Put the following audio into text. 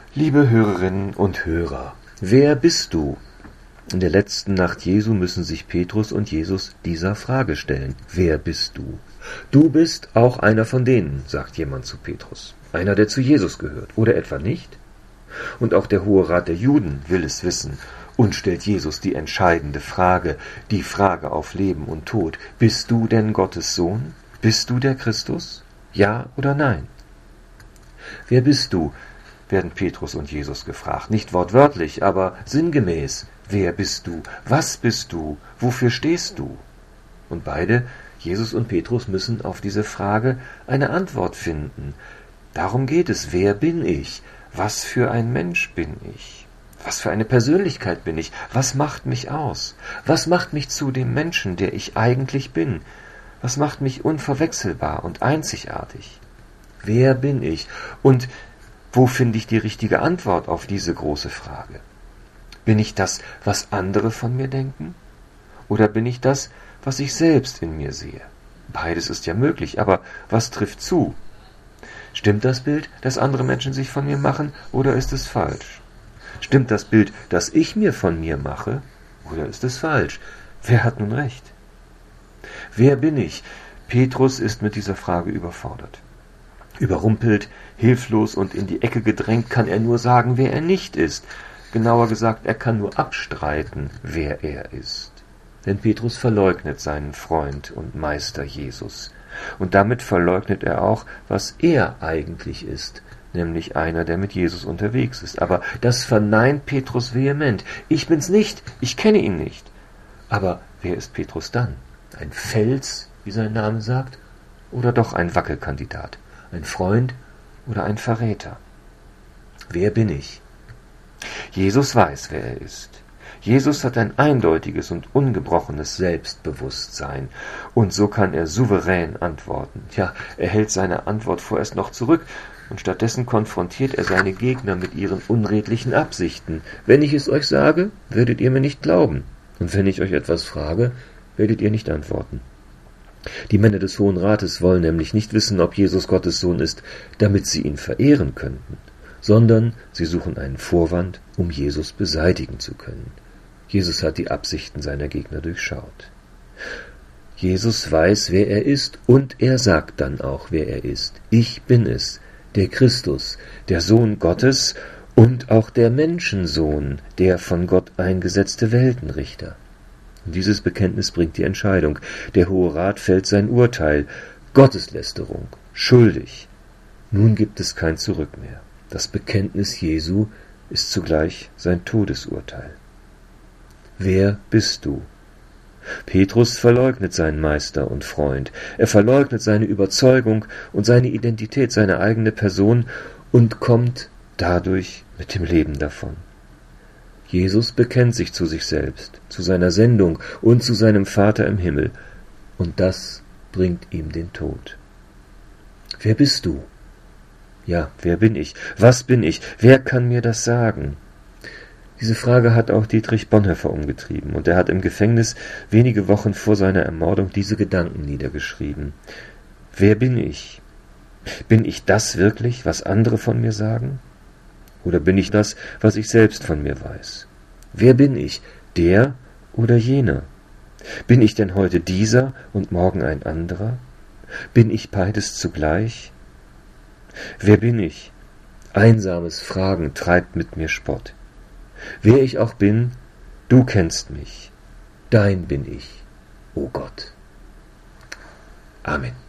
Liebe Hörerinnen und Hörer, wer bist du? In der letzten Nacht Jesu müssen sich Petrus und Jesus dieser Frage stellen. Wer bist du? Du bist auch einer von denen, sagt jemand zu Petrus. Einer, der zu Jesus gehört. Oder etwa nicht? Und auch der Hohe Rat der Juden will es wissen und stellt Jesus die entscheidende Frage, die Frage auf Leben und Tod. Bist du denn Gottes Sohn? Bist du der Christus? Ja oder nein? Wer bist du? Werden Petrus und Jesus gefragt. Nicht wortwörtlich, aber sinngemäß. Wer bist du? Was bist du? Wofür stehst du? Und beide, Jesus und Petrus, müssen auf diese Frage eine Antwort finden. Darum geht es. Wer bin ich? Was für ein Mensch bin ich? Was für eine Persönlichkeit bin ich? Was macht mich aus? Was macht mich zu dem Menschen, der ich eigentlich bin? Was macht mich unverwechselbar und einzigartig? Wer bin ich? Und wo finde ich die richtige Antwort auf diese große Frage? Bin ich das, was andere von mir denken? Oder bin ich das, was ich selbst in mir sehe? Beides ist ja möglich, aber was trifft zu? Stimmt das Bild, das andere Menschen sich von mir machen, oder ist es falsch? Stimmt das Bild, das ich mir von mir mache, oder ist es falsch? Wer hat nun recht? Wer bin ich? Petrus ist mit dieser Frage überfordert. Überrumpelt, hilflos und in die Ecke gedrängt, kann er nur sagen, wer er nicht ist. Genauer gesagt, er kann nur abstreiten, wer er ist. Denn Petrus verleugnet seinen Freund und Meister Jesus. Und damit verleugnet er auch, was er eigentlich ist, nämlich einer, der mit Jesus unterwegs ist. Aber das verneint Petrus vehement. Ich bin's nicht, ich kenne ihn nicht. Aber wer ist Petrus dann? Ein Fels, wie sein Name sagt, oder doch ein Wackelkandidat? Ein Freund oder ein Verräter? Wer bin ich? Jesus weiß, wer er ist. Jesus hat ein eindeutiges und ungebrochenes Selbstbewusstsein, und so kann er souverän antworten. Ja, er hält seine Antwort vorerst noch zurück, und stattdessen konfrontiert er seine Gegner mit ihren unredlichen Absichten. Wenn ich es euch sage, werdet ihr mir nicht glauben, und wenn ich euch etwas frage, werdet ihr nicht antworten. Die Männer des Hohen Rates wollen nämlich nicht wissen, ob Jesus Gottes Sohn ist, damit sie ihn verehren könnten, sondern sie suchen einen Vorwand, um Jesus beseitigen zu können. Jesus hat die Absichten seiner Gegner durchschaut. Jesus weiß, wer er ist, und er sagt dann auch, wer er ist. Ich bin es, der Christus, der Sohn Gottes und auch der Menschensohn, der von Gott eingesetzte Weltenrichter. Und dieses Bekenntnis bringt die Entscheidung. Der Hohe Rat fällt sein Urteil. Gotteslästerung, schuldig. Nun gibt es kein Zurück mehr. Das Bekenntnis Jesu ist zugleich sein Todesurteil. Wer bist du? Petrus verleugnet seinen Meister und Freund. Er verleugnet seine Überzeugung und seine Identität, seine eigene Person und kommt dadurch mit dem Leben davon. Jesus bekennt sich zu sich selbst, zu seiner Sendung und zu seinem Vater im Himmel, und das bringt ihm den Tod. Wer bist du? Ja, wer bin ich? Was bin ich? Wer kann mir das sagen? Diese Frage hat auch Dietrich Bonhoeffer umgetrieben, und er hat im Gefängnis wenige Wochen vor seiner Ermordung diese Gedanken niedergeschrieben. Wer bin ich? Bin ich das wirklich, was andere von mir sagen? Oder bin ich das, was ich selbst von mir weiß? Wer bin ich, der oder jener? Bin ich denn heute dieser und morgen ein anderer? Bin ich beides zugleich? Wer bin ich? Einsames Fragen treibt mit mir Spott. Wer ich auch bin, du kennst mich. Dein bin ich, o Gott. Amen.